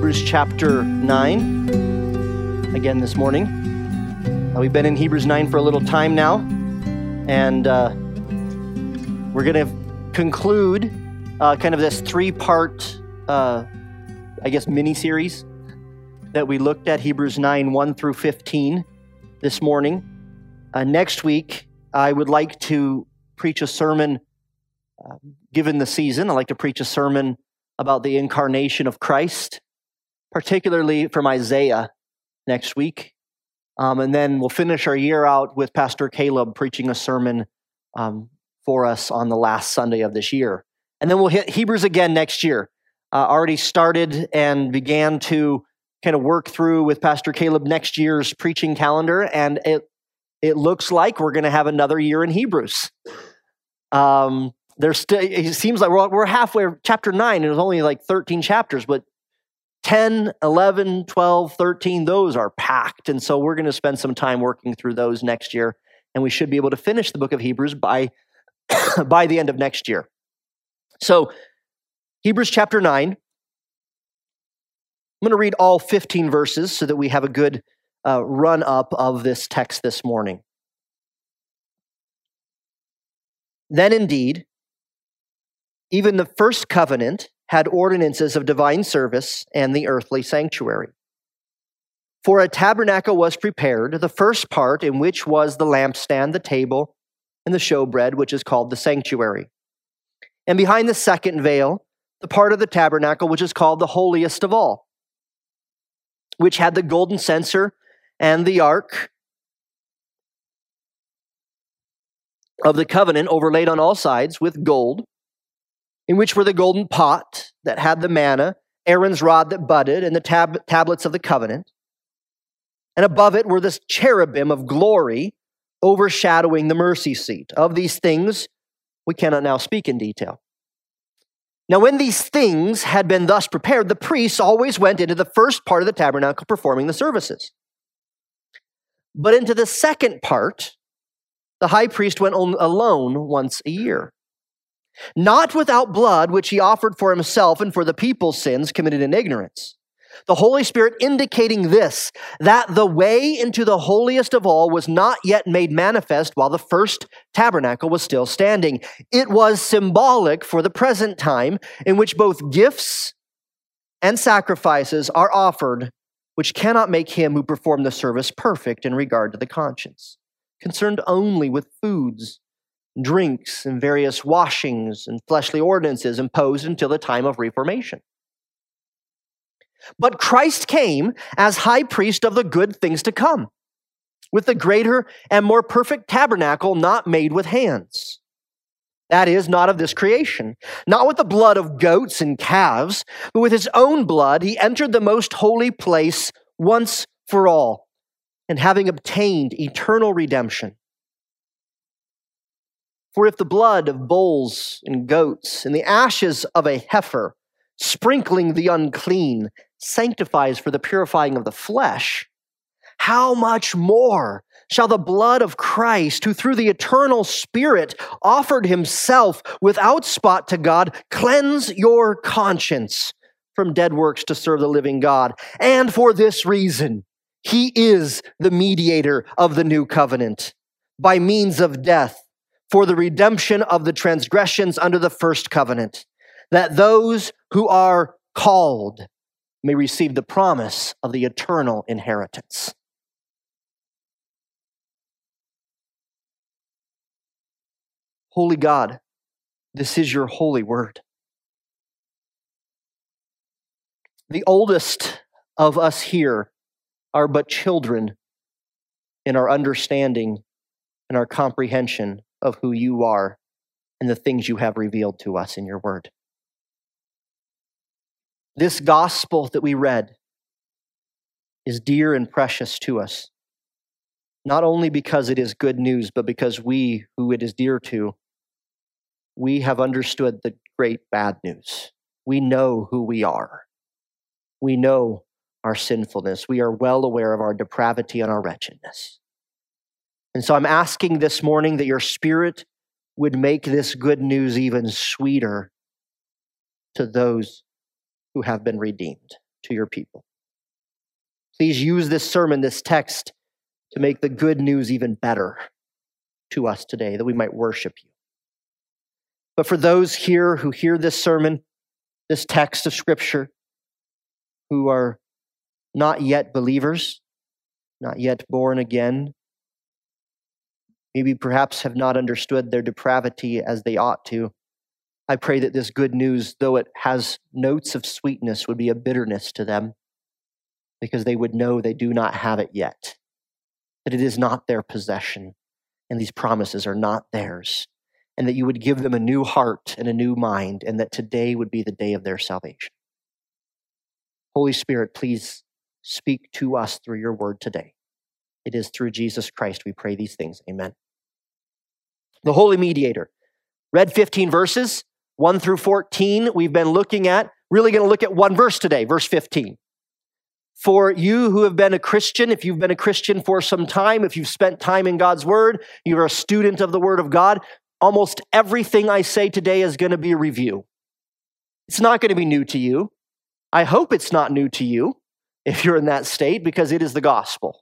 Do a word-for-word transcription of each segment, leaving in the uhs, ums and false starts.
Hebrews chapter nine again this morning. Uh, we've been in Hebrews nine for a little time now, and uh, we're going to conclude uh, kind of this three-part, uh, I guess, mini-series that we looked at, Hebrews nine, one through fifteen this morning. Uh, next week, I would like to preach a sermon, uh, given the season, I'd like to preach a sermon about the incarnation of Christ, particularly from Isaiah next week. Um, and then we'll finish our year out with Pastor Caleb preaching a sermon um, for us on the last Sunday of this year. And then we'll hit Hebrews again next year. Uh, already started and began to kind of work through with Pastor Caleb next year's preaching calendar, and it it looks like we're going to have another year in Hebrews. Um, there's still, it seems like we're, we're halfway, chapter nine, and it was only like thirteen chapters, but ten, eleven, twelve, thirteen, those are packed. And so we're going to spend some time working through those next year, and we should be able to finish the book of Hebrews by, by the end of next year. So Hebrews chapter nine, I'm going to read all fifteen verses so that we have a good uh, run-up of this text this morning. Then indeed, even the first covenant had ordinances of divine service and the earthly sanctuary. For a tabernacle was prepared, the first part in which was the lampstand, the table, and the showbread, which is called the sanctuary. And behind the second veil, the part of the tabernacle which is called the holiest of all, which had the golden censer and the ark of the covenant overlaid on all sides with gold, in which were the golden pot that had the manna, Aaron's rod that budded, and the tab- tablets of the covenant. And above it were the cherubim of glory overshadowing the mercy seat. Of these things we cannot now speak in detail. Now when these things had been thus prepared, the priests always went into the first part of the tabernacle performing the services. But into the second part, the high priest went alone once a year, not without blood, which he offered for himself and for the people's sins committed in ignorance. The Holy Spirit indicating this, that the way into the holiest of all was not yet made manifest while the first tabernacle was still standing. It was symbolic for the present time in which both gifts and sacrifices are offered, which cannot make him who performed the service perfect in regard to the conscience, concerned only with foods, drinks, and various washings and fleshly ordinances imposed until the time of Reformation. But Christ came as high priest of the good things to come, with the greater and more perfect tabernacle not made with hands. That is, not of this creation, not with the blood of goats and calves, but with his own blood he entered the most holy place once for all, and having obtained eternal redemption. For if the blood of bulls and goats and the ashes of a heifer, sprinkling the unclean, sanctifies for the purifying of the flesh, how much more shall the blood of Christ, who through the eternal Spirit offered himself without spot to God, cleanse your conscience from dead works to serve the living God? And for this reason, he is the mediator of the new covenant, by means of death, for the redemption of the transgressions under the first covenant, that those who are called may receive the promise of the eternal inheritance. Holy God, this is your holy word. The oldest of us here are but children in our understanding and our comprehension of who you are and the things you have revealed to us in your word. This gospel that we read is dear and precious to us, not only because it is good news, but because we, who it is dear to, we have understood the great bad news. We know who we are. We know our sinfulness. We are well aware of our depravity and our wretchedness. And so I'm asking this morning that your Spirit would make this good news even sweeter to those who have been redeemed, to your people. Please use this sermon, this text, to make the good news even better to us today, that we might worship you. But for those here who hear this sermon, this text of Scripture, who are not yet believers, not yet born again, maybe perhaps have not understood their depravity as they ought to, I pray that this good news, though it has notes of sweetness, would be a bitterness to them, because they would know they do not have it yet, that it is not their possession, and these promises are not theirs, and that you would give them a new heart and a new mind, and that today would be the day of their salvation. Holy Spirit, please speak to us through your word today. It is through Jesus Christ we pray these things. Amen. The Holy Mediator. Read fifteen verses, one through fourteen. We've been looking at, really going to look at one verse today, verse fifteen. For you who have been a Christian, if you've been a Christian for some time, if you've spent time in God's word, you're a student of the word of God, almost everything I say today is going to be a review. It's not going to be new to you. I hope it's not new to you if you're in that state, because it is the gospel.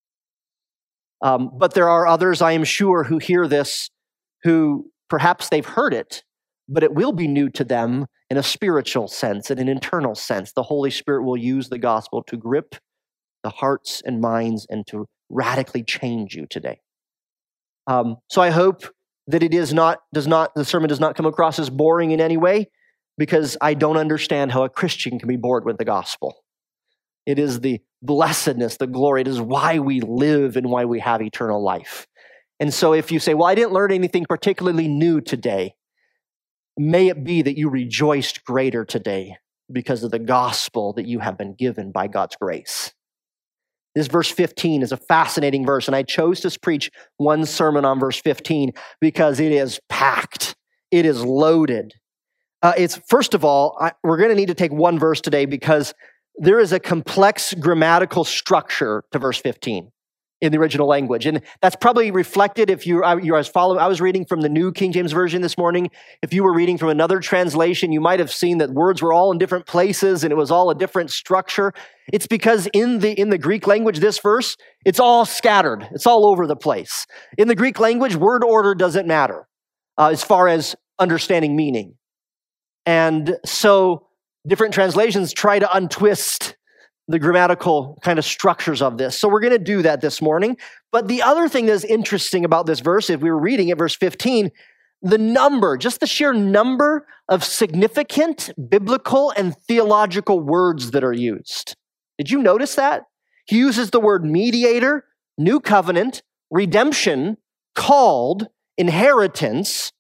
Um, but there are others, I am sure, who hear this, who perhaps they've heard it, but it will be new to them in a spiritual sense, in an internal sense. The Holy Spirit will use the gospel to grip the hearts and minds and to radically change you today. Um, so I hope that it is not, does not, the sermon does not come across as boring in any way, because I don't understand how a Christian can be bored with the gospel. It is the blessedness, the glory. It is why we live and why we have eternal life. And so if you say, well, I didn't learn anything particularly new today, may it be that you rejoiced greater today because of the gospel that you have been given by God's grace. This verse fifteen is a fascinating verse, and I chose to preach one sermon on verse fifteen because it is packed. It is loaded. Uh, it's, first of all, I, we're going to need to take one verse today because there is a complex grammatical structure to verse fifteen in the original language. And that's probably reflected if you, you are following. I was reading from the New King James Version this morning. If you were reading from another translation, you might have seen that words were all in different places and it was all a different structure. It's because in the, in the Greek language, this verse, it's all scattered. It's all over the place. In the Greek language, word order doesn't matter uh, as far as understanding meaning. And so different translations try to untwist the grammatical kind of structures of this. So we're going to do that this morning. But the other thing that's interesting about this verse, if we were reading it, verse fifteen, the number, just the sheer number of significant biblical and theological words that are used. Did you notice that? He uses the word mediator, new covenant, redemption, called, inheritance,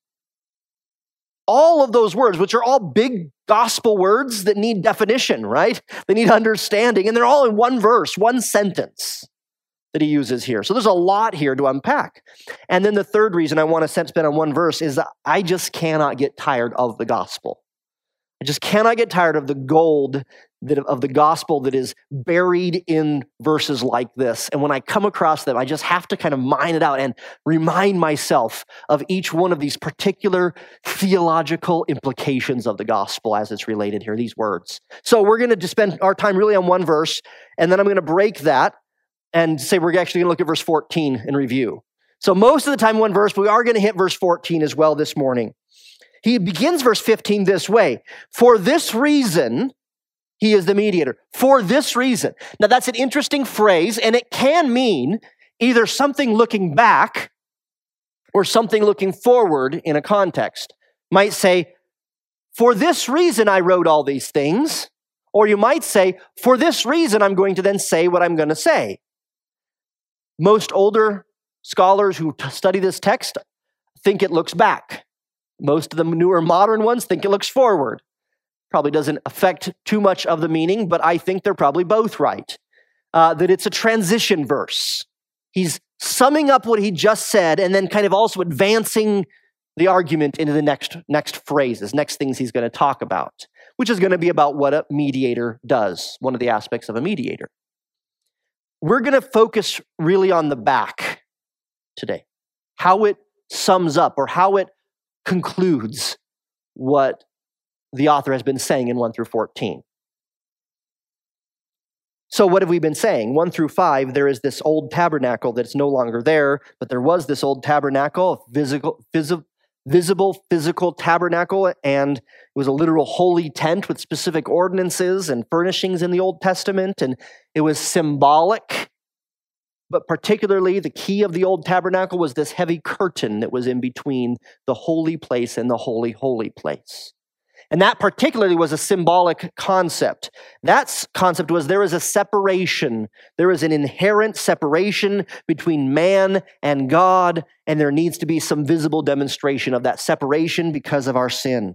all of those words, which are all big gospel words that need definition, right? They need understanding, and they're all in one verse, one sentence that he uses here. So there's a lot here to unpack. And then the third reason I want to spend on one verse is that I just cannot get tired of the gospel. I just cannot get tired of the gold that, of the gospel that is buried in verses like this. And when I come across them, I just have to kind of mine it out and remind myself of each one of these particular theological implications of the gospel as it's related here, these words. So we're going to just spend our time really on one verse, and then I'm going to break that and say we're actually going to look at verse fourteen in review. So most of the time one verse, but we are going to hit verse fourteen as well this morning. He begins verse fifteen this way: for this reason, he is the mediator. For this reason. Now that's an interesting phrase, and it can mean either something looking back or something looking forward in a context. Might say, for this reason I wrote all these things. Or you might say, for this reason I'm going to then say what I'm going to say. Most older scholars who t- study this text think it looks back. Most of the newer modern ones think it looks forward. Probably doesn't affect too much of the meaning, but I think they're probably both right. Uh, that it's a transition verse. He's summing up what he just said and then kind of also advancing the argument into the next, next phrases, next things he's going to talk about, which is going to be about what a mediator does, one of the aspects of a mediator. We're going to focus really on the back today, how it sums up or how it concludes what the author has been saying in one through fourteen. So what have we been saying? One through five, there is this old tabernacle that's no longer there, but there was this old tabernacle, physical, phys- visible physical tabernacle, and it was a literal holy tent with specific ordinances and furnishings in the Old Testament, and it was symbolic. But particularly, the key of the old tabernacle was this heavy curtain that was in between the holy place and the holy, holy place. And that particularly was a symbolic concept. That concept was there is a separation. There is an inherent separation between man and God, and there needs to be some visible demonstration of that separation because of our sin.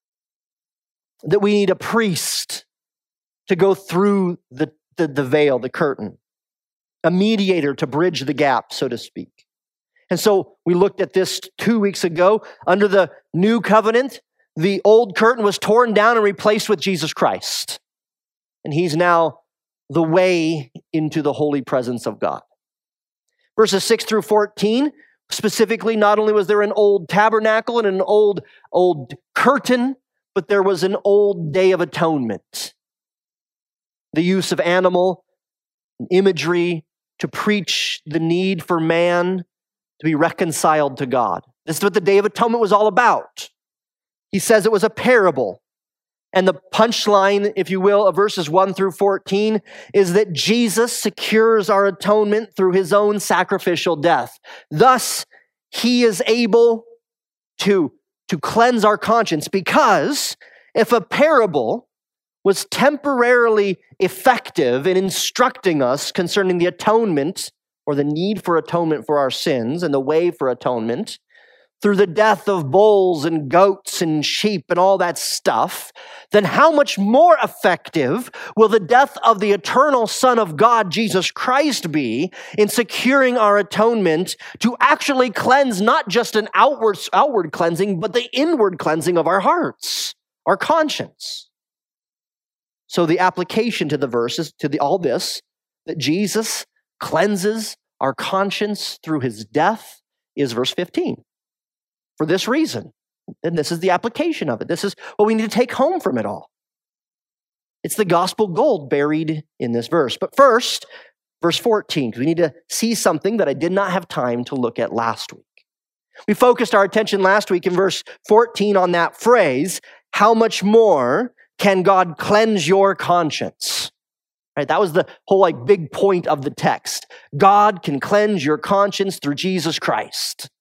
That we need a priest to go through the, the, the veil, the curtain. A mediator to bridge the gap, so to speak. And so we looked at this two weeks ago. Under the new covenant, the old curtain was torn down and replaced with Jesus Christ. And he's now the way into the holy presence of God. Verses six through fourteen, specifically, not only was there an old tabernacle and an old, old curtain, but there was an old day of atonement. The use of animal imagery to preach the need for man to be reconciled to God. This is what the Day of Atonement was all about. He says it was a parable. And the punchline, if you will, of verses one through fourteen is that Jesus secures our atonement through his own sacrificial death. Thus, he is able to, to cleanse our conscience, because if a parable was temporarily effective in instructing us concerning the atonement or the need for atonement for our sins and the way for atonement through the death of bulls and goats and sheep and all that stuff, then how much more effective will the death of the eternal Son of God, Jesus Christ, be in securing our atonement to actually cleanse not just an outward, outward cleansing, but the inward cleansing of our hearts, our conscience. So the application to the verses, to the, all this, that Jesus cleanses our conscience through his death is verse fifteen. For this reason, and this is the application of it. This is what we need to take home from it all. It's the gospel gold buried in this verse. But first, verse fourteen, because we need to see something that I did not have time to look at last week. We focused our attention last week in verse fourteen on that phrase, how much more can God cleanse your conscience? Right, that was the whole like big point of the text. God can cleanse your conscience through Jesus Christ.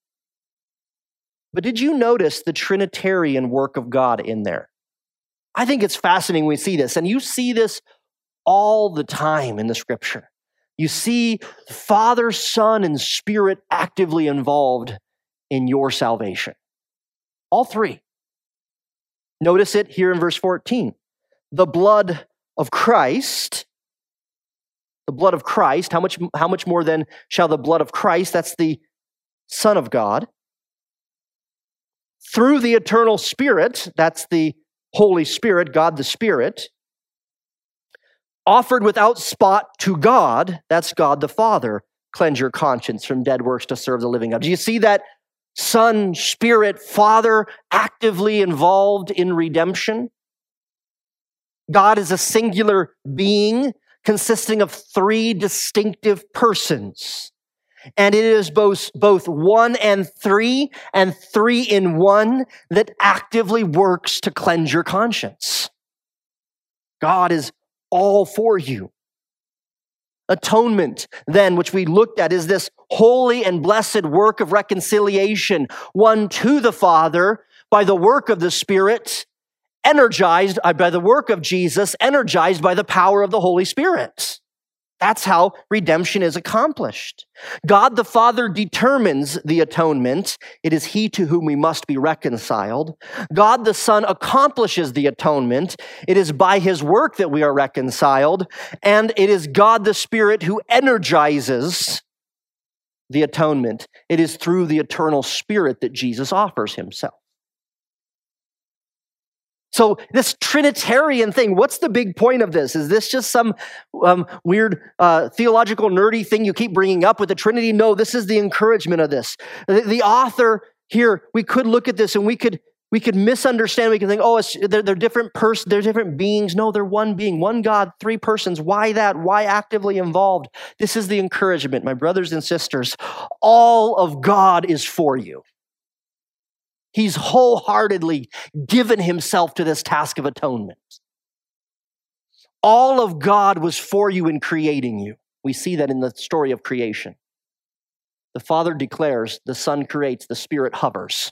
But did you notice the Trinitarian work of God in there? I think it's fascinating when we see this, and you see this all the time in the scripture. You see Father, Son, and Spirit actively involved in your salvation. All three. Notice it here in verse fourteen. The blood of Christ, the blood of Christ, how much, how much more then shall the blood of Christ, that's the Son of God, through the eternal Spirit, that's the Holy Spirit, God the Spirit, offered without spot to God, that's God the Father, cleanse your conscience from dead works to serve the living God. Do you see that Son, Spirit, Father actively involved in redemption? God is a singular being consisting of three distinctive persons. And it is both, both one and three and three in one that actively works to cleanse your conscience. God is all for you. Atonement, then, which we looked at, is this holy and blessed work of reconciliation, one to the Father by the work of the Spirit, energized by the work of Jesus, energized by the power of the Holy Spirit. That's how redemption is accomplished. God the Father determines the atonement. It is he to whom we must be reconciled. God the Son accomplishes the atonement. It is by his work that we are reconciled. And it is God the Spirit who energizes the atonement. It is through the eternal Spirit that Jesus offers himself. So this Trinitarian thing, what's the big point of this? Is this just some um, weird uh, theological nerdy thing you keep bringing up with the Trinity? No, this is the encouragement of this. The, the author here, we could look at this and we could We could misunderstand. We can think, oh, it's, they're, they're different person, they're different beings. No, they're one being, one God, three persons. Why that? Why actively involved? This is the encouragement, my brothers and sisters. All of God is for you. He's wholeheartedly given himself to this task of atonement. All of God was for you in creating you. We see that in the story of creation. The Father declares, the Son creates, the Spirit hovers.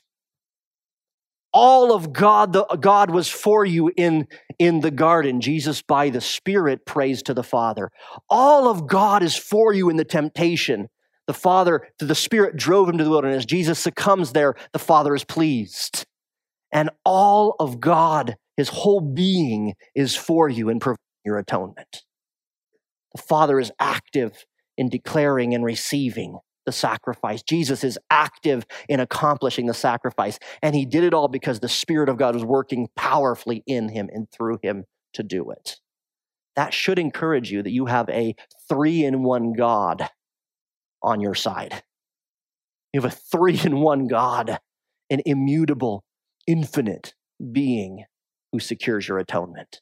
All of God, the, God was for you in, in the garden. Jesus, by the Spirit, prays to the Father. All of God is for you in the temptation. The Father, the Spirit drove him to the wilderness. Jesus succumbs there. The Father is pleased. And all of God, his whole being, is for you in providing your atonement. The Father is active in declaring and receiving the sacrifice. Jesus is active in accomplishing the sacrifice. And he did it all because the Spirit of God was working powerfully in him and through him to do it. That should encourage you that you have a three-in-one God on your side. You have a three-in-one God, an immutable, infinite being who secures your atonement.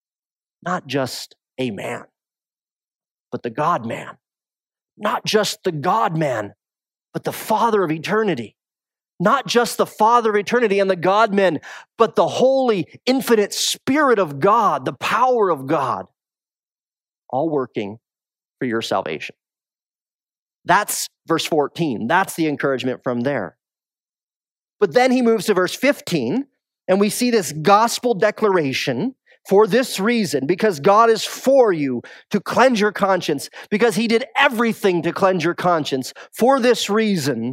Not just a man, but the God-man. Not just the God-man, but the Father of eternity. Not just the Father of eternity and the God-man, but the holy, infinite Spirit of God, the power of God, all working for your salvation. That's verse fourteen. That's the encouragement from there. But then he moves to verse fifteen, and we see this gospel declaration. For this reason, because God is for you to cleanse your conscience, because he did everything to cleanse your conscience. For this reason,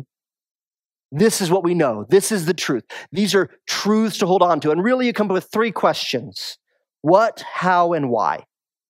this is what we know. This is the truth. These are truths to hold on to. And really you come up with three questions. What, how, and why?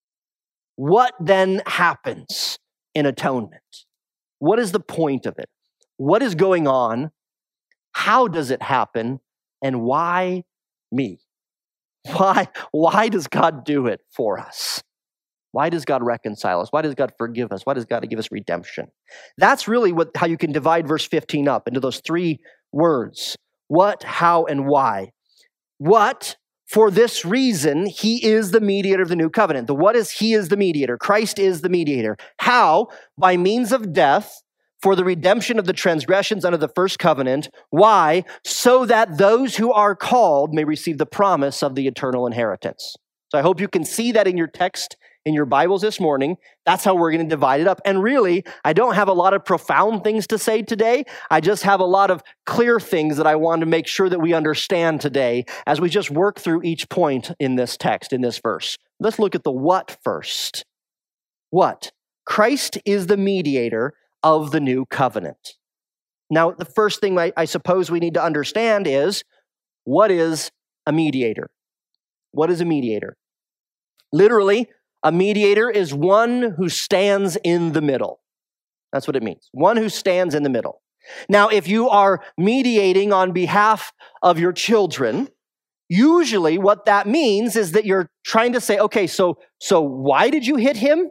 What then happens in atonement? What is the point of it? What is going on? How does it happen? And why me? Why, why does God do it for us? Why does God reconcile us? Why does God forgive us? Why does God give us redemption? That's really what how you can divide verse fifteen up into those three words. What, how, and why. What, for this reason, he is the mediator of the new covenant. The what is he is the mediator. Christ is the mediator. How? By means of death, for the redemption of the transgressions under the first covenant. Why? So that those who are called may receive the promise of the eternal inheritance. So I hope you can see that in your text, in your Bibles this morning. That's how we're going to divide it up. And really, I don't have a lot of profound things to say today. I just have a lot of clear things that I want to make sure that we understand today as we just work through each point in this text, in this verse. Let's look at the what first. What? Christ is the mediator of the new covenant. Now, the first thing I, I suppose we need to understand is, what is a mediator? What is a mediator? Literally, a mediator is one who stands in the middle. That's what it means. One who stands in the middle. Now, if you are mediating on behalf of your children, usually what that means is that you're trying to say, okay, so, so why did you hit him?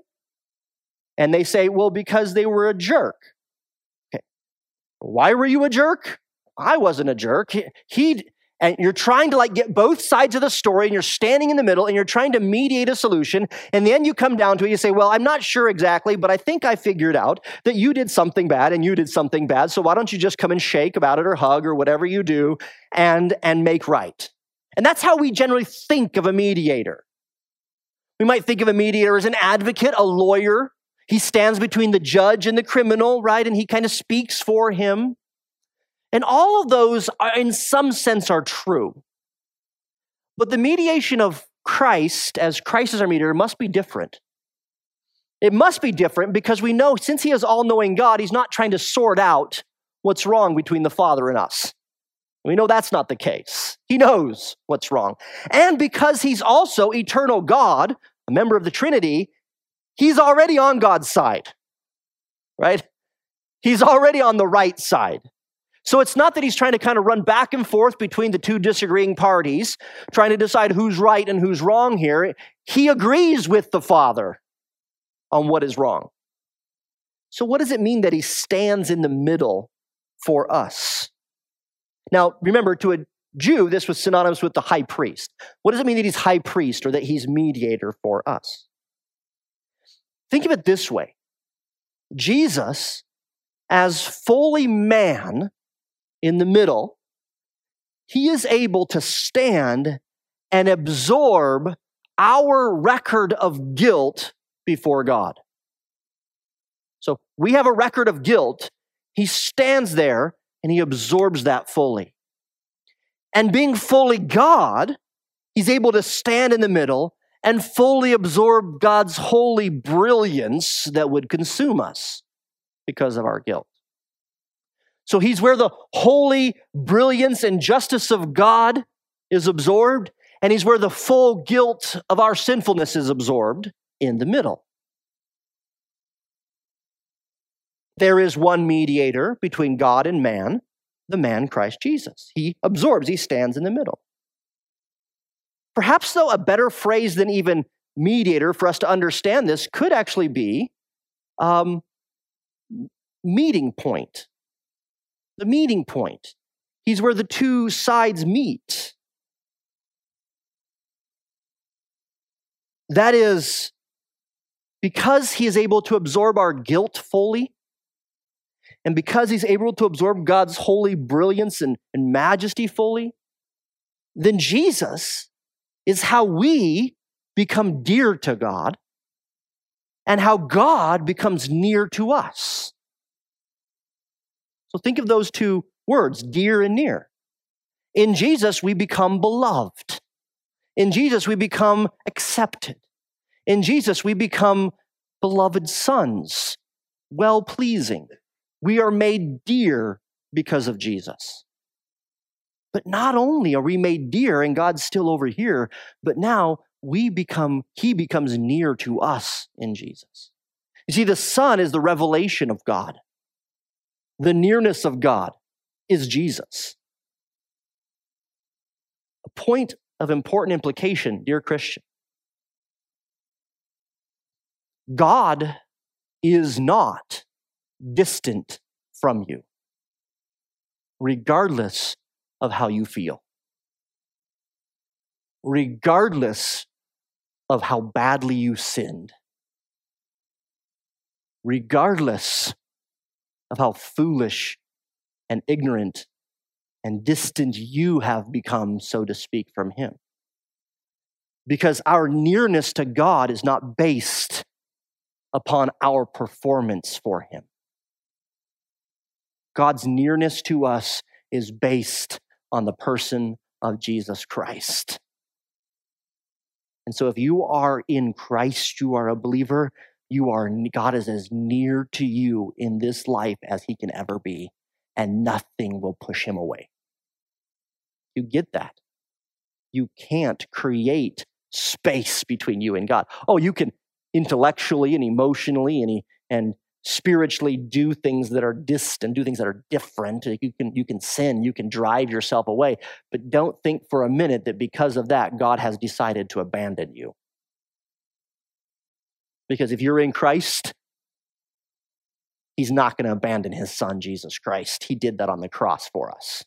And they say, well, because they were a jerk. Okay. Why were you a jerk? I wasn't a jerk. He, he, and you're trying to like get both sides of the story, and you're standing in the middle, and you're trying to mediate a solution. And then you come down to it, you say, well, I'm not sure exactly, but I think I figured out that you did something bad and you did something bad. So why don't you just come and shake about it or hug or whatever you do and, and make right? And that's how we generally think of a mediator. We might think of a mediator as an advocate, a lawyer. He stands between the judge and the criminal, right? And he kind of speaks for him. And all of those, are, in some sense, are true. But the mediation of Christ, as Christ is our mediator, must be different. It must be different because we know, since he is all-knowing God, he's not trying to sort out what's wrong between the Father and us. We know that's not the case. He knows what's wrong. And because he's also eternal God, a member of the Trinity, he's already on God's side, right? He's already on the right side. So it's not that he's trying to kind of run back and forth between the two disagreeing parties, trying to decide who's right and who's wrong here. He agrees with the Father on what is wrong. So what does it mean that he stands in the middle for us? Now, remember, to Jew, this was synonymous with the high priest. What does it mean that he's high priest or that he's mediator for us? Think of it this way. Jesus, as fully man in the middle, he is able to stand and absorb our record of guilt before God. So we have a record of guilt. He stands there and he absorbs that fully. And being fully God, he's able to stand in the middle and fully absorb God's holy brilliance that would consume us because of our guilt. So he's where the holy brilliance and justice of God is absorbed, and he's where the full guilt of our sinfulness is absorbed, in the middle. There is one mediator between God and man, the man Christ Jesus. He absorbs, he stands in the middle. Perhaps, though, a better phrase than even mediator for us to understand this could actually be um, meeting point. The meeting point. He's where the two sides meet. That is, because he is able to absorb our guilt fully, and because he's able to absorb God's holy brilliance and, and majesty fully, then Jesus is how we become dear to God and how God becomes near to us. So think of those two words, dear and near. In Jesus, we become beloved. In Jesus, we become accepted. In Jesus, we become beloved sons, well-pleasing. We are made dear because of Jesus. But not only are we made dear and God's still over here, but now we become, he becomes near to us in Jesus. You see, the Son is the revelation of God. The nearness of God is Jesus. A point of important implication, dear Christian. God is not distant from you, regardless of how you feel, regardless of how badly you sinned, regardless of how foolish and ignorant and distant you have become, so to speak, from him. Because our nearness to God is not based upon our performance for him. God's nearness to us is based on the person of Jesus Christ. And so if you are in Christ, you are a believer, you are, God is as near to you in this life as he can ever be, and nothing will push him away. You get that? You can't create space between you and God. Oh, you can intellectually and emotionally and, and spiritually do things that are distant, do things that are different. You can, you can sin, you can drive yourself away, but don't think for a minute that because of that, God has decided to abandon you. Because if you're in Christ, he's not going to abandon his son, Jesus Christ. He did that on the cross for us.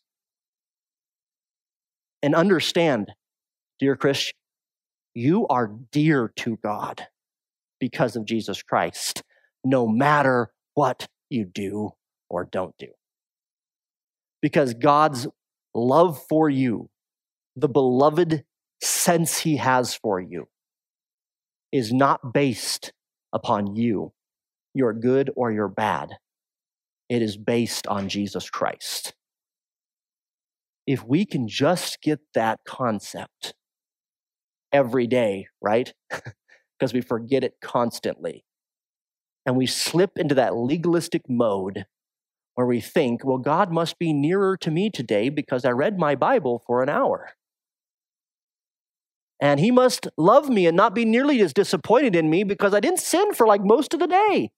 And understand, dear Christian, you are dear to God because of Jesus Christ, no matter what you do or don't do. Because God's love for you, the beloved sense he has for you, is not based upon you, your good or your bad. It is based on Jesus Christ. If we can just get that concept every day, right? Because we forget it constantly. And we slip into that legalistic mode where we think, well, God must be nearer to me today because I read my Bible for an hour. And he must love me and not be nearly as disappointed in me because I didn't sin for like most of the day.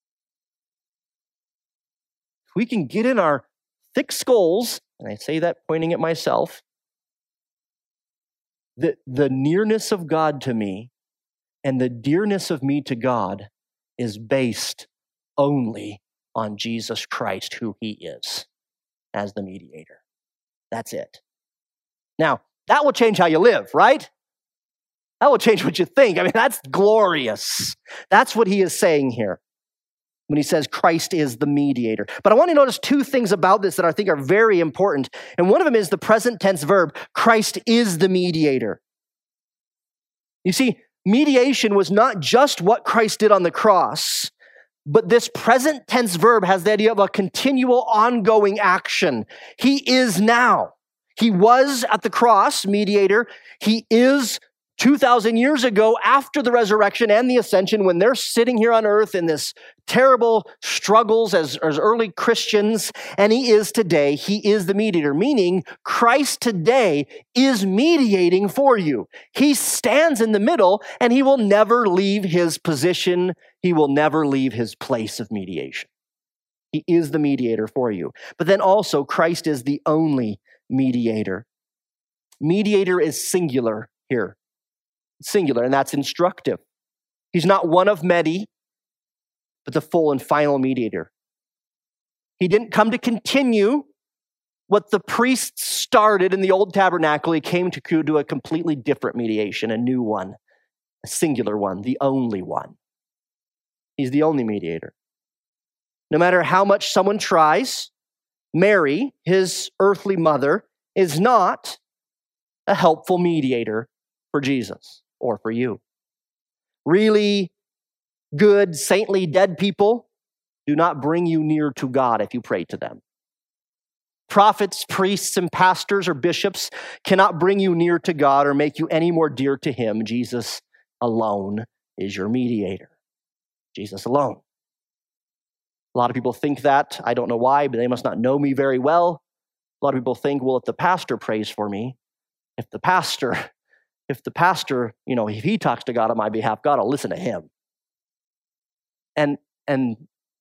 If we can get in our thick skulls, and I say that pointing at myself, the, the nearness of God to me and the dearness of me to God is based only on Jesus Christ, who he is, as the mediator. That's it. Now, that will change how you live, right? That will change what you think. I mean, that's glorious. That's what he is saying here when he says Christ is the mediator. But I want to notice two things about this that I think are very important. And one of them is the present tense verb, Christ is the mediator. You see, mediation was not just what Christ did on the cross, but this present tense verb has the idea of a continual, ongoing action. He is now. He was at the cross, mediator. He is two thousand years ago after the resurrection and the ascension, when they're sitting here on earth in this terrible struggles as, as early Christians, and he is today. He is the mediator, meaning Christ today is mediating for you. He stands in the middle, and he will never leave his position. He will never leave his place of mediation. He is the mediator for you. But then also, Christ is the only mediator. Mediator is singular here. Singular, and that's instructive. He's not one of many, but the full and final mediator. He didn't come to continue what the priests started in the old tabernacle. He came to do a completely different mediation, a new one, a singular one, the only one. He's the only mediator. No matter how much someone tries, Mary, his earthly mother, is not a helpful mediator for Jesus or for you. Really good, saintly, dead people do not bring you near to God if you pray to them. Prophets, priests, and pastors or bishops cannot bring you near to God or make you any more dear to him. Jesus alone is your mediator. Jesus alone. A lot of people think that. I don't know why, but they must not know me very well. A lot of people think, well, if the pastor prays for me, if the pastor If the pastor, you know, if he talks to God on my behalf, God will listen to him. And, and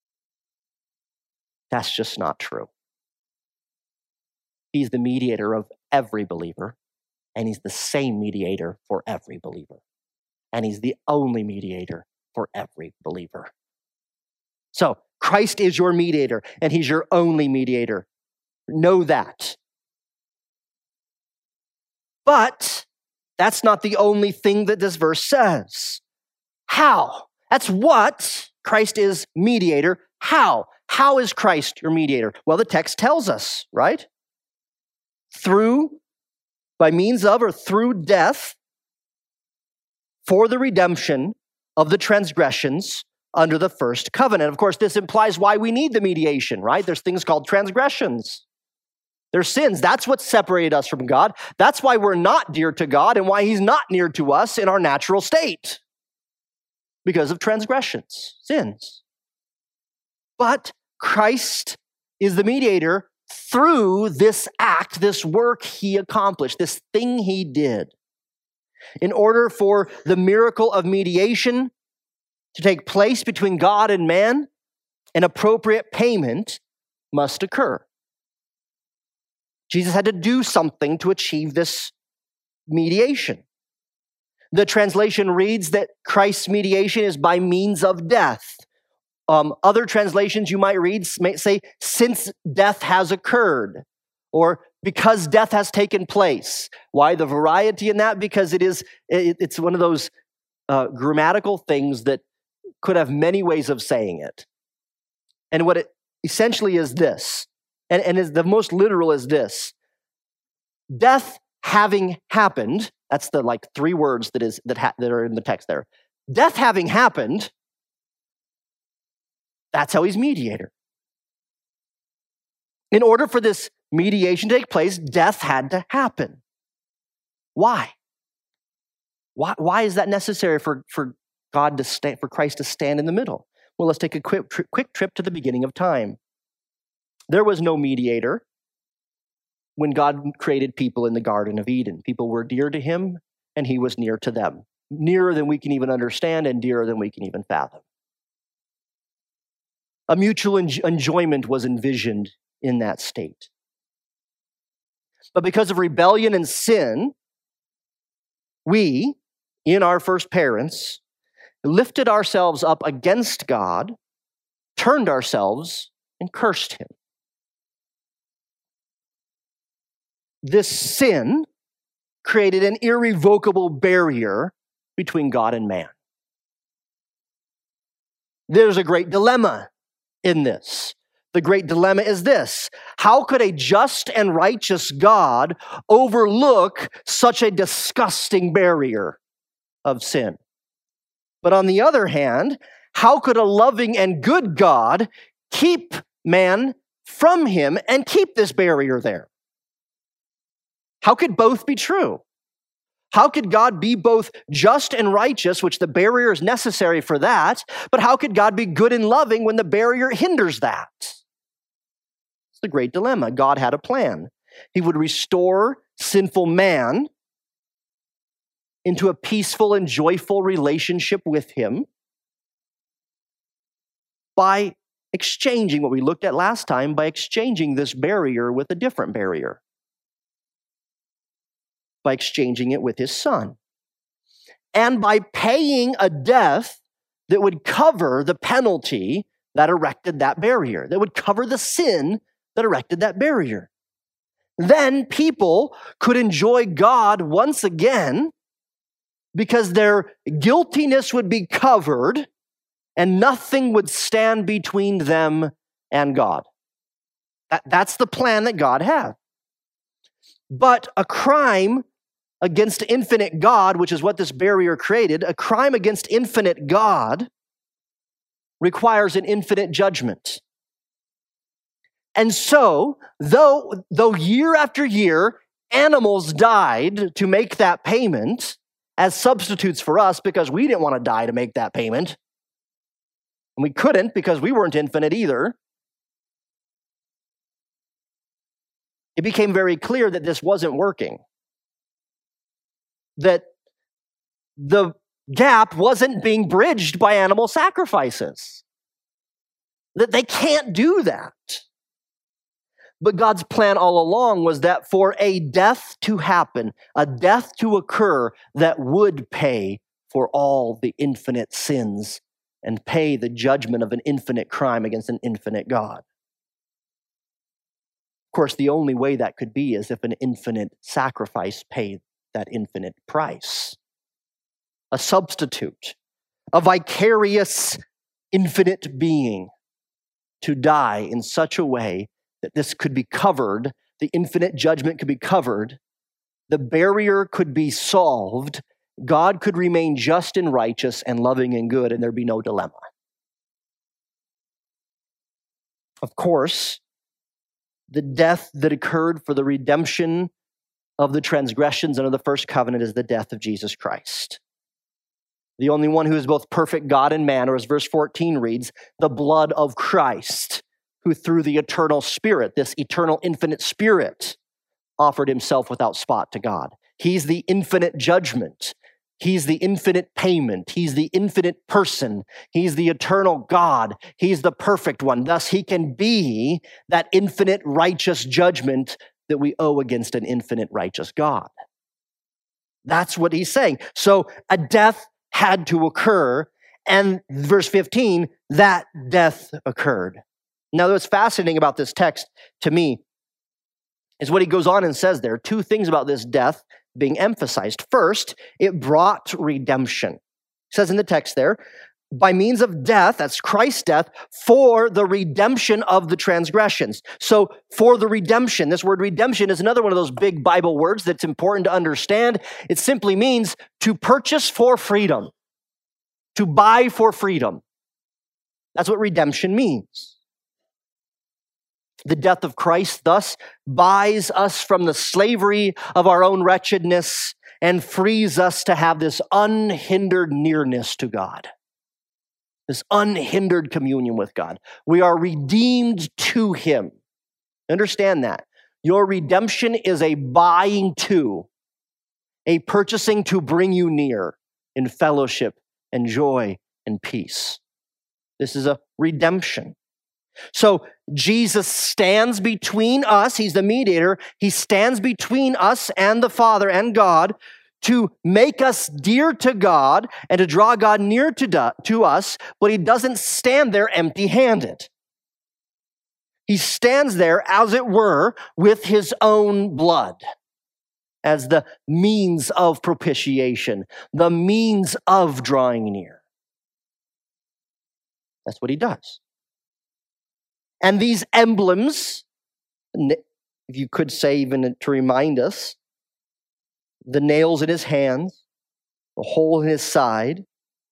that's just not true. He's the mediator of every believer, and he's the same mediator for every believer. And he's the only mediator for every believer. So, Christ is your mediator, and he's your only mediator. Know that. But that's not the only thing that this verse says. How? That's what Christ is mediator. How? How is Christ your mediator? Well, the text tells us, right? Through, by means of or through death, for the redemption of the transgressions under the first covenant. Of course, this implies why we need the mediation, right? There's things called transgressions. They're sins. That's what separated us from God. That's why we're not dear to God and why he's not near to us in our natural state. Because of transgressions, sins. But Christ is the mediator through this act, this work he accomplished, this thing he did. In order for the miracle of mediation to take place between God and man, an appropriate payment must occur. Jesus had to do something to achieve this mediation. The translation reads that Christ's mediation is by means of death. Um, other translations you might read may say, since death has occurred, or because death has taken place. Why the variety in that? Because it is, it, it's one of those uh, grammatical things that could have many ways of saying it. And what it essentially is this, and, and is the most literal is this: death having happened. That's the like three words that is that ha- that are in the text there. Death having happened. That's how he's mediator. In order for this mediation to take place, death had to happen. Why? Why, why is that necessary for, for God to stand, for Christ to stand in the middle? Well, let's take a quick, tri- quick trip to the beginning of time. There was no mediator when God created people in the Garden of Eden. People were dear to him, and he was near to them. Nearer than we can even understand, and dearer than we can even fathom. A mutual en- enjoyment was envisioned in that state. But because of rebellion and sin, we, in our first parents, lifted ourselves up against God, turned ourselves, and cursed him. This sin created an irrevocable barrier between God and man. There's a great dilemma in this. The great dilemma is this: how could a just and righteous God overlook such a disgusting barrier of sin? But on the other hand, how could a loving and good God keep man from him and keep this barrier there? How could both be true? How could God be both just and righteous, which the barrier is necessary for that, but how could God be good and loving when the barrier hinders that? It's the great dilemma. God had a plan. He would restore sinful man into a peaceful and joyful relationship with him by exchanging what we looked at last time, by exchanging this barrier with a different barrier, by exchanging it with his son, and by paying a death that would cover the penalty that erected that barrier, that would cover the sin that erected that barrier. Then people could enjoy God once again because their guiltiness would be covered and nothing would stand between them and God. That, that's the plan that God had. But a crime against infinite God, which is what this barrier created, a crime against infinite God requires an infinite judgment. And so, though, though year after year, animals died to make that payment as substitutes for us because we didn't want to die to make that payment, and we couldn't because we weren't infinite either, it became very clear that this wasn't working. That the gap wasn't being bridged by animal sacrifices. That they can't do that. But God's plan all along was that for a death to happen, a death to occur that would pay for all the infinite sins and pay the judgment of an infinite crime against an infinite God. Of course, the only way that could be is if an infinite sacrifice paid that infinite price. A substitute, a vicarious infinite being to die in such a way that this could be covered, the infinite judgment could be covered, the barrier could be solved, God could remain just and righteous and loving and good, and there'd be no dilemma. Of course, the death that occurred for the redemption of the transgressions under the first covenant is the death of Jesus Christ. The only one who is both perfect God and man, or as verse fourteen reads, the blood of Christ, who through the eternal Spirit, this eternal infinite Spirit, offered himself without spot to God. He's the infinite judgment. He's the infinite payment. He's the infinite person. He's the eternal God. He's the perfect one. Thus, he can be that infinite righteous judgment that we owe against an infinite righteous God. That's what he's saying. So a death had to occur, and verse fifteen, that death occurred. Now, what's fascinating about this text to me is what he goes on and says there. Two things about this death being emphasized. First, it brought redemption. It says in the text there, by means of death, that's Christ's death, for the redemption of the transgressions. So for the redemption, this word redemption is another one of those big Bible words that's important to understand. It simply means to purchase for freedom, to buy for freedom. That's what redemption means. The death of Christ thus buys us from the slavery of our own wretchedness and frees us to have this unhindered nearness to God. This unhindered communion with God. We are redeemed to him. Understand that. Your redemption is a buying to, a purchasing to bring you near in fellowship and joy and peace. This is a redemption. So Jesus stands between us. He's the mediator. He stands between us and the Father and God to make us dear to God and to draw God near to, do, to us, but he doesn't stand there empty-handed. He stands there, as it were, with his own blood. as the means of propitiation, the means of drawing near. That's what he does. And these emblems, if you could say even to remind us, the nails in his hands, the hole in his side,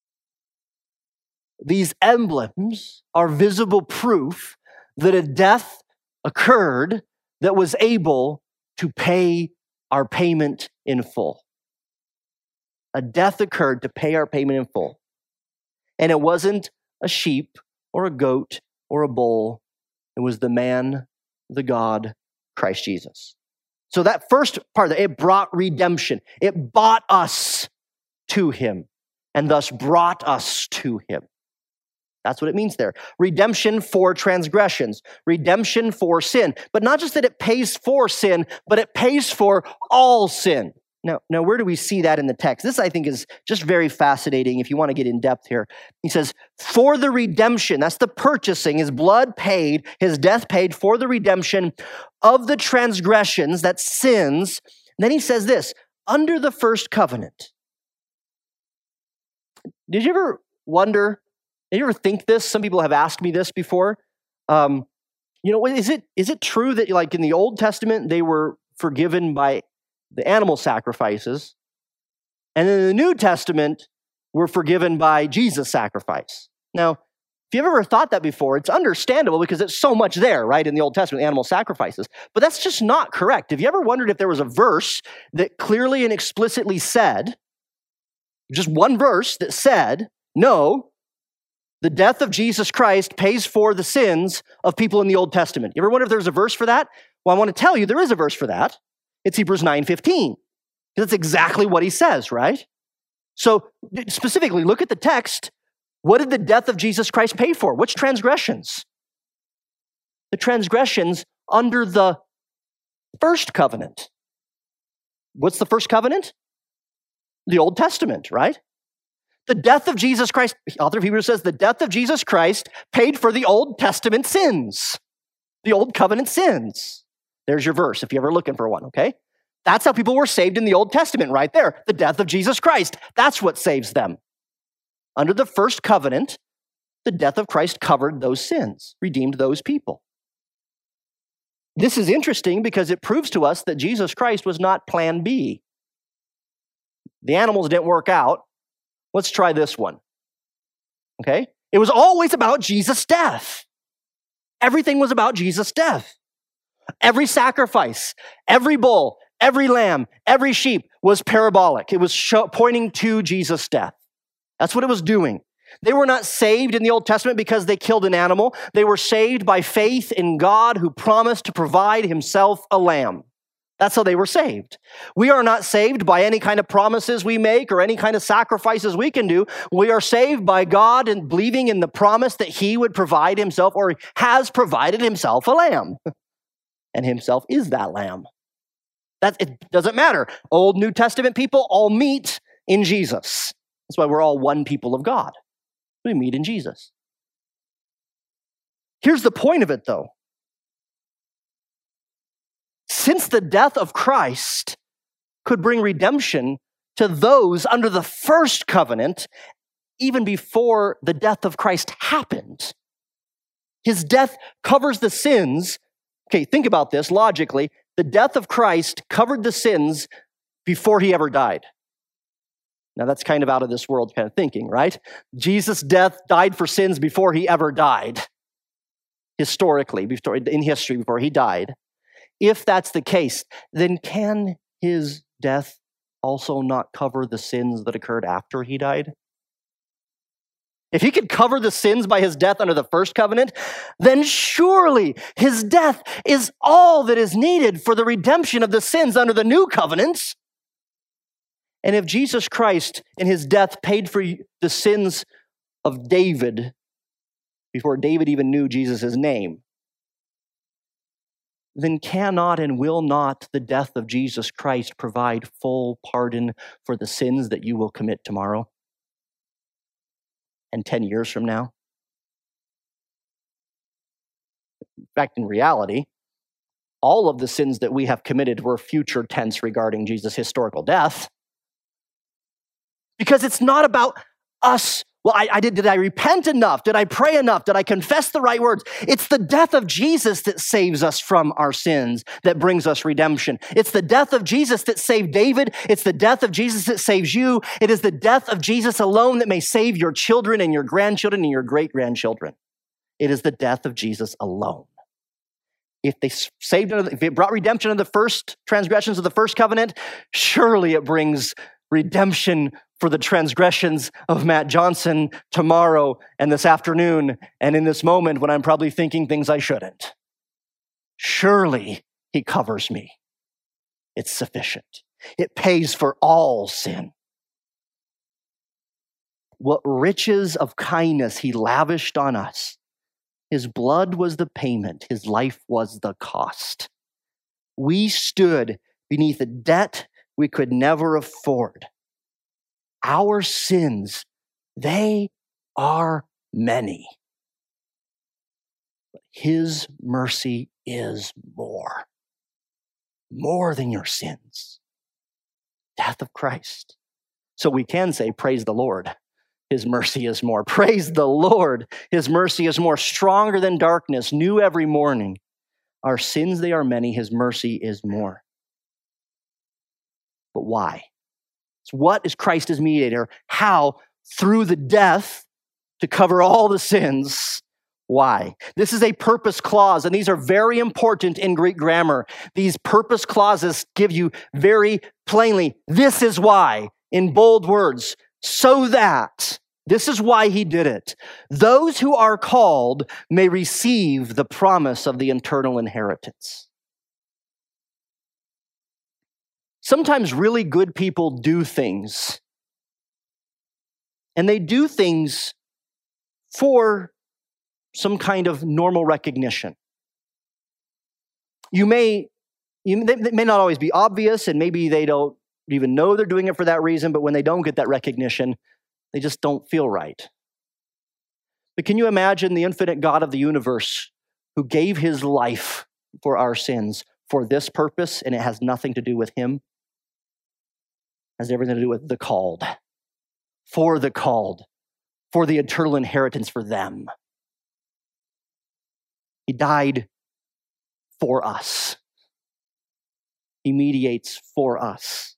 these emblems are visible proof that a death occurred that was able to pay our payment in full. A death occurred to pay our payment in full. And it wasn't a sheep or a goat or a bull. It was the man, the God, Christ Jesus. So that first part, it brought redemption. It bought us to him and thus brought us to him. That's what it means there. Redemption for transgressions, redemption for sin. But not just that it pays for sin, but it pays for all sin. Now, now, where do we see that in the text? This, I think, is just very fascinating if you want to get in depth here. He says, for the redemption, that's the purchasing, his blood paid, his death paid for the redemption of the transgressions, that's sins. And then he says this, under the first covenant. Did you ever wonder, did you ever think this? Some people have asked me this before. Um, you know, is it is it true that like in the Old Testament, they were forgiven by the animal sacrifices, and in the New Testament, we're forgiven by Jesus' sacrifice? Now, if you've ever thought that before, it's understandable because it's so much there, right, in the Old Testament, animal sacrifices. But that's just not correct. Have you ever wondered if there was a verse that clearly and explicitly said, just one verse that said, no, the death of Jesus Christ pays for the sins of people in the Old Testament? You ever wonder if there's a verse for that? Well, I want to tell you there is a verse for that. It's Hebrews nine fifteen. That's exactly what he says, right? So specifically, look at the text. What did the death of Jesus Christ pay for? Which transgressions? The transgressions under the first covenant. What's the first covenant? The Old Testament, right? The death of Jesus Christ, the author of Hebrews says, the death of Jesus Christ paid for the Old Testament sins, the Old Covenant sins. There's your verse if you're ever looking for one, okay? That's how people were saved in the Old Testament right there. The death of Jesus Christ. That's what saves them. Under the first covenant, the death of Christ covered those sins, redeemed those people. This is interesting because it proves to us that Jesus Christ was not plan B. The animals didn't work out. Let's try this one, okay? It was always about Jesus' death. Everything was about Jesus' death. Every sacrifice, every bull, every lamb, every sheep was parabolic. It was show, pointing to Jesus' death. That's what it was doing. They were not saved in the Old Testament because they killed an animal. They were saved by faith in God who promised to provide himself a lamb. That's how they were saved. We are not saved by any kind of promises we make or any kind of sacrifices we can do. We are saved by God and believing in the promise that he would provide himself or has provided himself a lamb. And himself is that lamb. That, it doesn't matter. Old New Testament people all meet in Jesus. That's why we're all one people of God. We meet in Jesus. Here's the point of it, though. Since the death of Christ could bring redemption to those under the first covenant, even before the death of Christ happened, his death covers the sins. Okay, think about this logically. The death of Christ covered the sins before he ever died. Now that's kind of out of this world kind of thinking, right? Jesus' death died for sins before he ever died. Historically, before, in history, before he died. If that's the case, then can his death also not cover the sins that occurred after he died? If he could cover the sins by his death under the first covenant, then surely his death is all that is needed for the redemption of the sins under the new covenants. And if Jesus Christ in his death paid for the sins of David before David even knew Jesus' name, then cannot and will not the death of Jesus Christ provide full pardon for the sins that you will commit tomorrow? And ten years from now? In fact, in reality, all of the sins that we have committed were future tense regarding Jesus' historical death. Because it's not about us. Well, I, I did, did I repent enough? Did I pray enough? Did I confess the right words? It's the death of Jesus that saves us from our sins, that brings us redemption. It's the death of Jesus that saved David. It's the death of Jesus that saves you. It is the death of Jesus alone that may save your children and your grandchildren and your great-grandchildren. It is the death of Jesus alone. If they saved, if it brought redemption of the first transgressions of the first covenant, surely it brings redemption for the transgressions of Matt Johnson tomorrow and this afternoon and in this moment when I'm probably thinking things I shouldn't. Surely he covers me. It's sufficient. It pays for all sin. What riches of kindness he lavished on us. His blood was the payment. His life was the cost. We stood beneath a debt we could never afford. Our sins, they are many. But his mercy is more. More than your sins. Death of Christ. So we can say, praise the Lord. His mercy is more. Praise the Lord. His mercy is more, stronger than darkness, new every morning. Our sins, they are many. His mercy is more. But why? So what is Christ as mediator? How? Through the death to cover all the sins. Why? This is a purpose clause, and these are very important in Greek grammar. These purpose clauses give you very plainly, this is why, in bold words, so that, this is why he did it. Those who are called may receive the promise of the eternal inheritance. Sometimes really good people do things, and they do things for some kind of normal recognition. You may, you, they, they may not always be obvious, and maybe they don't even know they're doing it for that reason, but when they don't get that recognition, they just don't feel right. But can you imagine the infinite God of the universe who gave his life for our sins for this purpose, and it has nothing to do with him? It has everything to do with the called, for the called, for the eternal inheritance for them. He died for us. He mediates for us.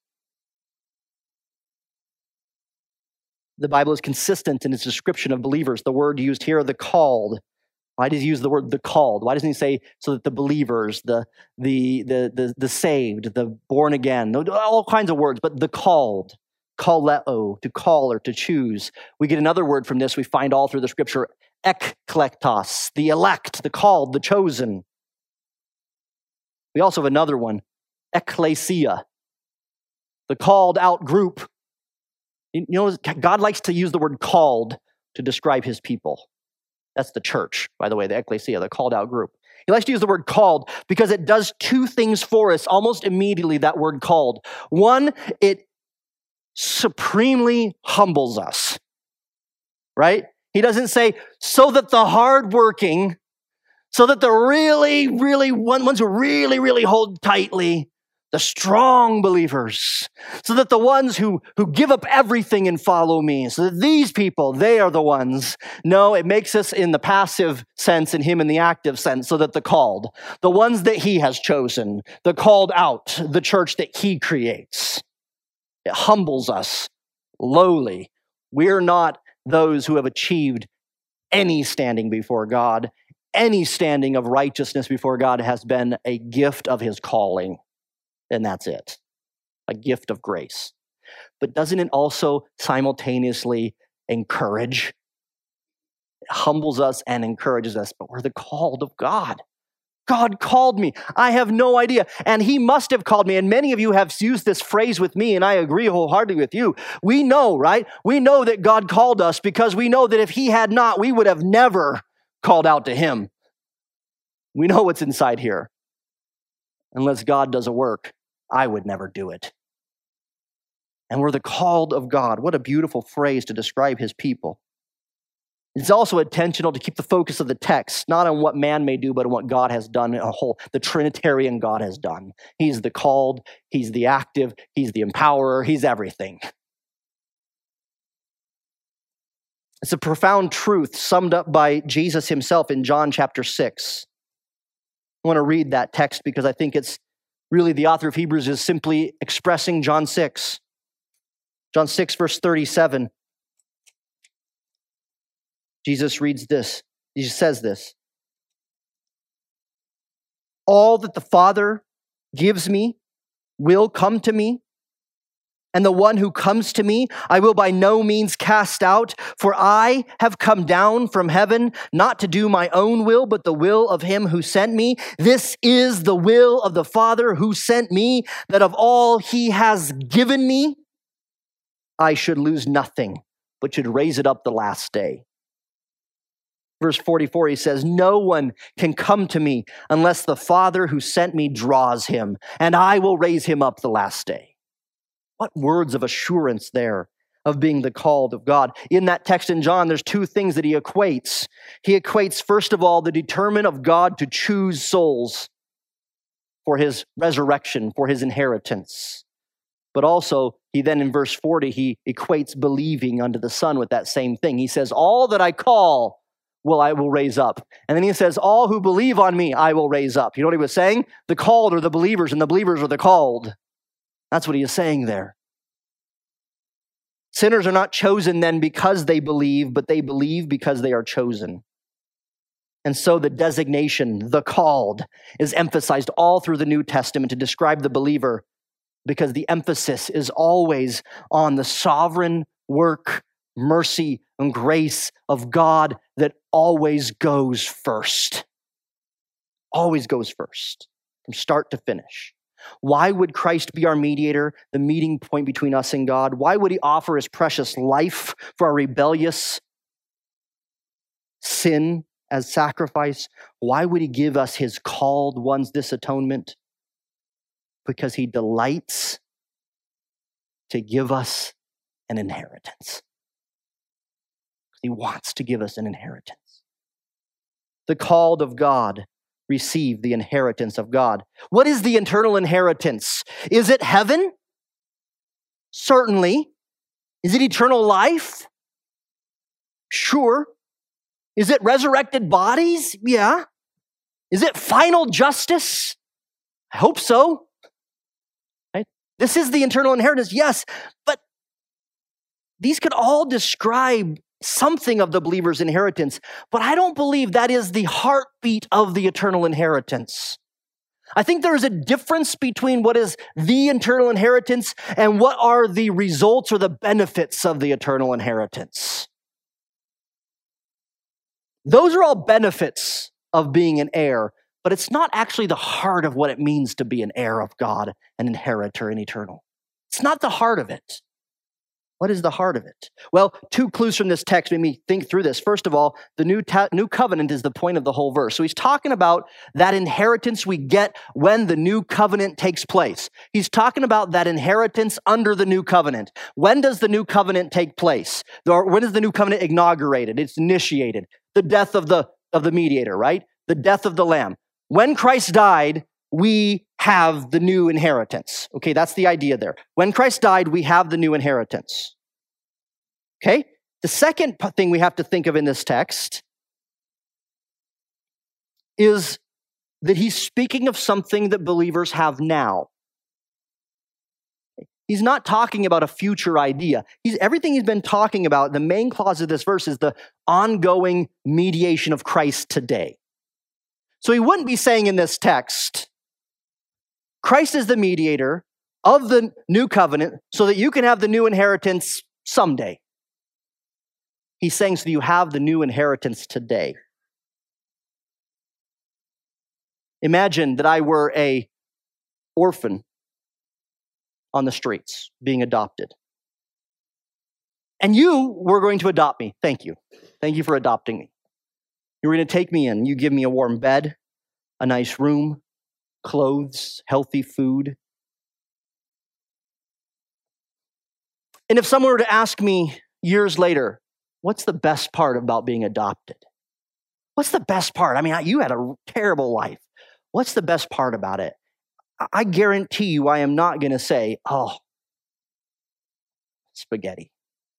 The Bible is consistent in its description of believers. The word used here, the called. Why does he use the word the called? Why doesn't he say so that the believers, the the the the, the saved, the born again, all kinds of words, but the called, kaleo, to call or to choose. We get another word from this we find all through the scripture, ekklektos, the elect, the called, the chosen. We also have another one, ekklesia, the called out group. You know, God likes to use the word called to describe his people. That's the church, by the way, the ecclesia, the called out group. He likes to use the word called because it does two things for us almost immediately, that word called. One, it supremely humbles us, right? He doesn't say, so that the hardworking, so that the really, really, ones who really, really hold tightly, the strong believers, so that the ones who, who give up everything and follow me, so that these people, they are the ones. No, it makes us in the passive sense and him in the active sense, so that the called, the ones that he has chosen, the called out, the church that he creates. It humbles us lowly. We're not those who have achieved any standing before God. Any standing of righteousness before God has been a gift of his calling. And that's it, a gift of grace. But doesn't it also simultaneously encourage? It humbles us and encourages us, but we're the called of God. God called me. I have no idea. And he must have called me. And many of you have used this phrase with me, and I agree wholeheartedly with you. We know, right? We know that God called us because we know that if he had not, we would have never called out to him. We know what's inside here. Unless God does a work, I would never do it. And we're the called of God. What a beautiful phrase to describe his people. It's also intentional to keep the focus of the text, not on what man may do, but on what God has done in a whole, the Trinitarian God has done. He's the called, he's the active, he's the empowerer, he's everything. It's a profound truth summed up by Jesus himself in John chapter six. I want to read that text because I think it's really the author of Hebrews is simply expressing John six. John six, verse thirty-seven. Jesus reads this. He says this. All that the Father gives me will come to me, and the one who comes to me I will by no means cast out, for I have come down from heaven not to do my own will, but the will of him who sent me. This is the will of the Father who sent me, that of all he has given me, I should lose nothing, but should raise it up the last day. Verse forty-four, he says, no one can come to me unless the Father who sent me draws him, and I will raise him up the last day. What words of assurance there of being the called of God. In that text in John, there's two things that he equates. He equates, first of all, the determination of God to choose souls for his resurrection, for his inheritance. But also, he then in verse forty, he equates believing unto the Son with that same thing. He says, all that I call, well, I will raise up. And then he says, all who believe on me, I will raise up. You know what he was saying? The called are the believers, and the believers are the called. That's what he is saying there. Sinners are not chosen then because they believe, but they believe because they are chosen. And so the designation, the called, is emphasized all through the New Testament to describe the believer, because the emphasis is always on the sovereign work, mercy, and grace of God that always goes first. Always goes first, from start to finish. Why would Christ be our mediator, the meeting point between us and God? Why would he offer his precious life for our rebellious sin as sacrifice? Why would he give us his called ones this atonement? Because he delights to give us an inheritance. He wants to give us an inheritance. The called of God receive the inheritance of God. What is the eternal inheritance? Is it heaven? Certainly. Is it eternal life? Sure. Is it resurrected bodies? Yeah. Is it final justice? I hope so. Right? This is the eternal inheritance, yes, but these could all describe something of the believer's inheritance, but I don't believe that is the heartbeat of the eternal inheritance. I think there is a difference between what is the eternal inheritance and what are the results or the benefits of the eternal inheritance. Those are all benefits of being an heir, but it's not actually the heart of what it means to be an heir of God, an inheritor in eternal. It's not the heart of it. What is the heart of it? Well, two clues from this text made me think through this. First of all, the new, ta- new covenant is the point of the whole verse. So he's talking about that inheritance we get when the new covenant takes place. He's talking about that inheritance under the new covenant. When does the new covenant take place? Or when is the new covenant inaugurated? It's initiated. The death of the, of the mediator, right? The death of the Lamb. When Christ died, we have the new inheritance. Okay, that's the idea there. When Christ died, we have the new inheritance. Okay? The second thing we have to think of in this text is that he's speaking of something that believers have now. He's not talking about a future idea. He's, everything he's been talking about, the main clause of this verse is the ongoing mediation of Christ today. So he wouldn't be saying in this text, Christ is the mediator of the new covenant so that you can have the new inheritance someday. He's saying so that you have the new inheritance today. Imagine that I were an orphan on the streets being adopted. And you were going to adopt me. Thank you. Thank you for adopting me. You were going to take me in. You give me a warm bed, a nice room, clothes, healthy food. And if someone were to ask me years later, what's the best part about being adopted? What's the best part? I mean, you had a terrible life. What's the best part about it? I guarantee you I am not going to say, oh, spaghetti.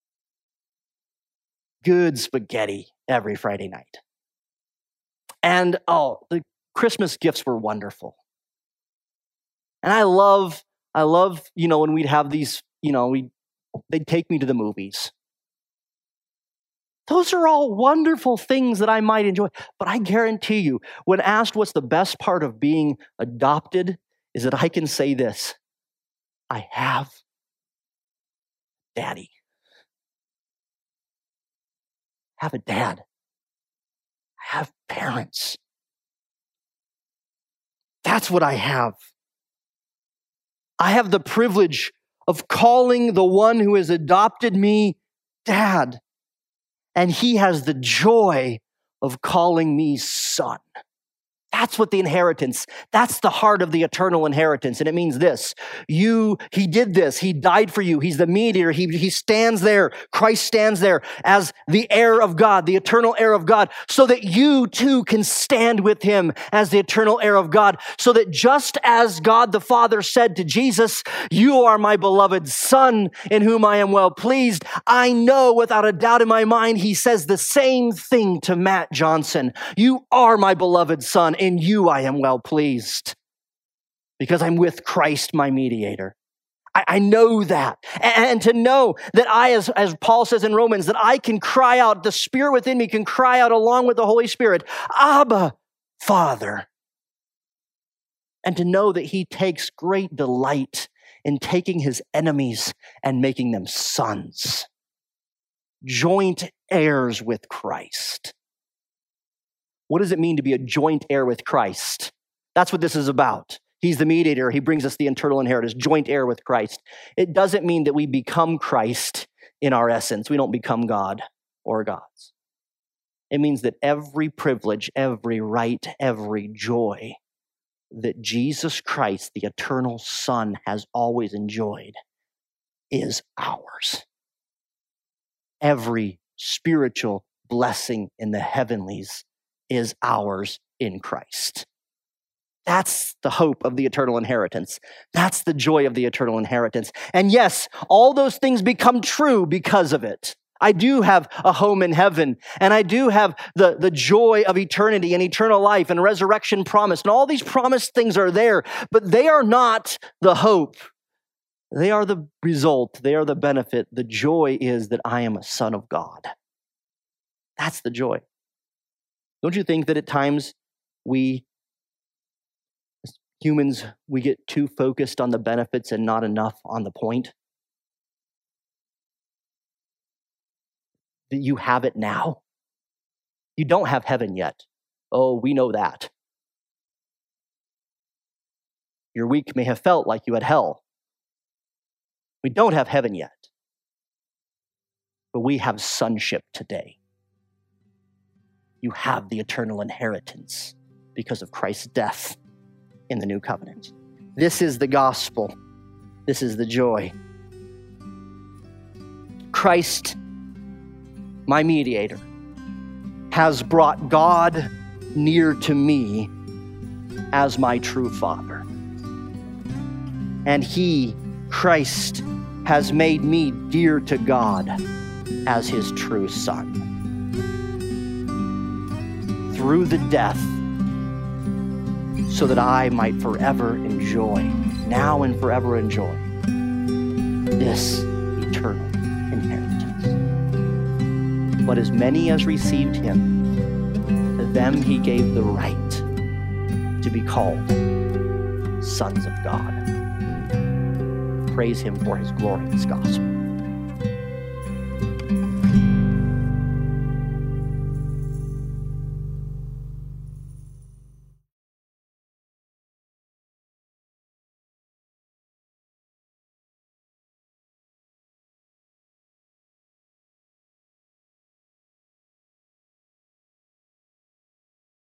Good spaghetti every Friday night. And, oh, the Christmas gifts were wonderful. And I love, I love, you know, when we'd have these, you know, we they'd take me to the movies. Those are all wonderful things that I might enjoy. But I guarantee you, when asked what's the best part of being adopted, is that I can say this: I have daddy. I have a dad. I have parents. That's what I have. I have the privilege of calling the one who has adopted me Dad. And he has the joy of calling me son. That's what the inheritance, that's the heart of the eternal inheritance. And it means this: you, he did this, he died for you, he's the mediator, he, he stands there, Christ stands there as the heir of God, the eternal heir of God, so that you too can stand with him as the eternal heir of God, so that just as God the Father said to Jesus, you are my beloved son in whom I am well pleased, I know without a doubt in my mind, he says the same thing to Matt Johnson. You are my beloved son. In you I am well pleased because I'm with Christ, my mediator. I, I know that. And, and to know that I, as, as Paul says in Romans, that I can cry out, the Spirit within me can cry out along with the Holy Spirit, Abba, Father. And to know that he takes great delight in taking his enemies and making them sons, joint heirs with Christ. What does it mean to be a joint heir with Christ? That's what this is about. He's the mediator. He brings us the eternal inheritance, joint heir with Christ. It doesn't mean that we become Christ in our essence. We don't become God or gods. It means that every privilege, every right, every joy that Jesus Christ, the eternal Son, has always enjoyed is ours. Every spiritual blessing in the heavenlies is ours in Christ. That's the hope of the eternal inheritance. That's the joy of the eternal inheritance. And yes, all those things become true because of it. I do have a home in heaven, and I do have the, the joy of eternity and eternal life and resurrection promise, and all these promised things are there, but they are not the hope. They are the result. They are the benefit. The joy is that I am a son of God. That's the joy. Don't you think that at times we, as humans, we get too focused on the benefits and not enough on the point? That you have it now. You don't have heaven yet. Oh, we know that. Your week may have felt like you had hell. We don't have heaven yet. But we have sonship today. You have the eternal inheritance because of Christ's death in the new covenant. This is the gospel. This is the joy. Christ, my mediator, has brought God near to me as my true Father. And he, Christ, has made me dear to God as his true Son. Through the death, so that I might forever enjoy, now and forever enjoy, this eternal inheritance. But as many as received him, to them he gave the right to be called sons of God. Praise him for his glorious gospel.